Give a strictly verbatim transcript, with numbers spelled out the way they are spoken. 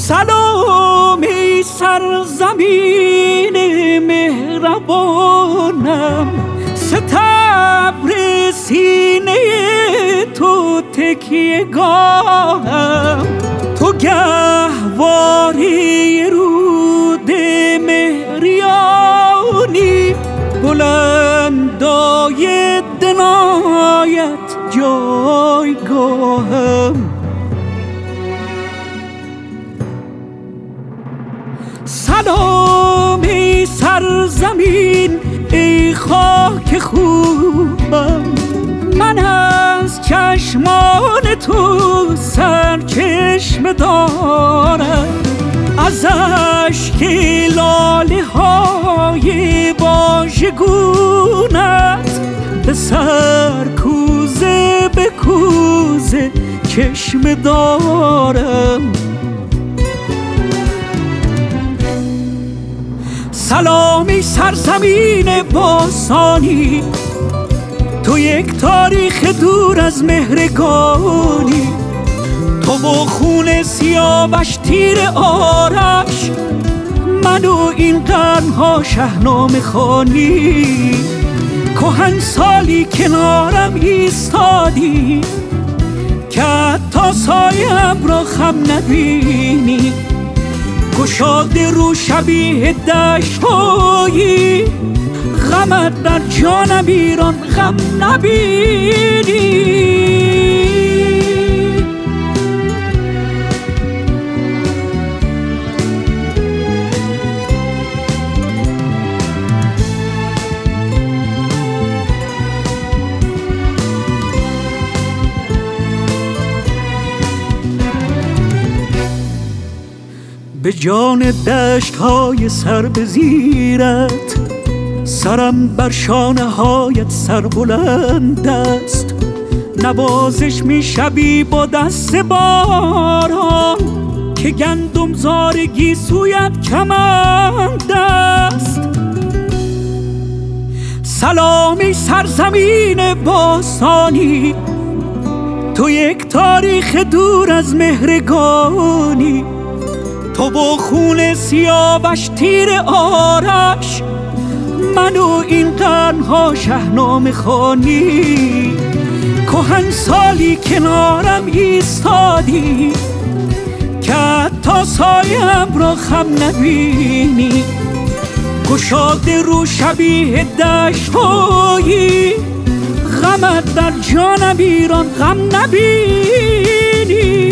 سلام ای سرزمین مهربانم، ستبر سینه تو تکیه گاهم، تو گهواره رود مهریانی، بلندای دنایت جایگاهم. سلام ای سرزمین ای خاک خوبم، من از چشمان تو سرچشمه دارم، از اشک لاله های واژگونت به سر کوزه به کوزه چشمه دارم. سلام ای سرزمین باستانی، تو یک تاریخ دور از مهرگانی، تو و خون سیاوش تیر آرش، من و این قرنها شهنامه خوانی، کهن سالی کنارم ایستادی که حتی سایم را خم نبینی، گشاده رو شبیه دشت‌هایی، غمت در جانم ایران غم نبینی. به جان دشت های سر به زیرت، سرم بر شانه هایت سر بلند است، نوازش می شبی با دست باران، که گندم زار گیسویت کمند است. سلام ای سرزمین باستانی، تو یک تاریخ دور از مهرگانی، تو و خون سیاوش تیر آرش، من و این قرنها شهنامه خوانی، کهن سالی کنارم ایستادی که حتی سایم را خم نبینی، گشاده رو شبیه دشت‌هایی، غمت در جانم ایران غم نبینی.